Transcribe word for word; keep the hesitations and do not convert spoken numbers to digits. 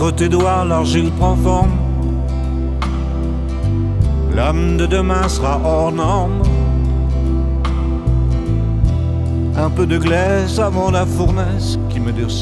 Entre tes doigts l'argile prend forme, l'âme de demain sera hors norme. Un peu de glaise avant la fournaise qui me durcit.